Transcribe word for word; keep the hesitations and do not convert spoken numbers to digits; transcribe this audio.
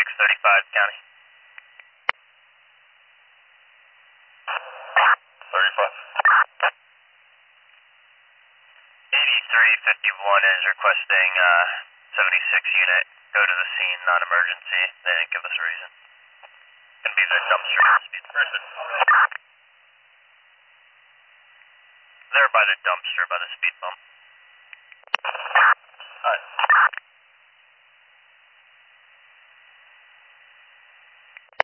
six thirty-five County. thirty-five. eighty-three fifty-one is requesting uh, seventy-six unit. Go to the scene, non-emergency. They didn't give us a reason. Gonna be the dumpster. They're by the dumpster, by the speed bump.